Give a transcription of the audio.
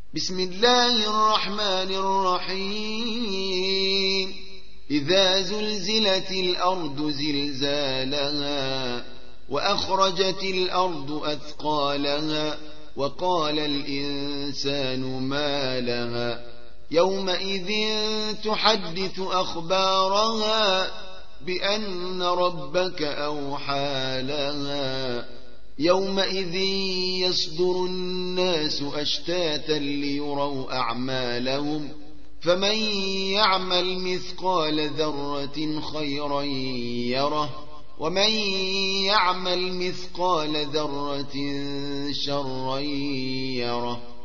بسم الله الرحمن الرحيم إذا زلزلت الأرض زلزالها وأخرجت الأرض أثقالها وقال الإنسان ما لها يومئذ تحدث أخبارها بأن ربك أوحى لها يومئذ يصدر الناس أشتاتا ليروا أعمالهم فمن يعمل مثقال ذرة خيرا يره ومن يعمل مثقال ذرة شرا يره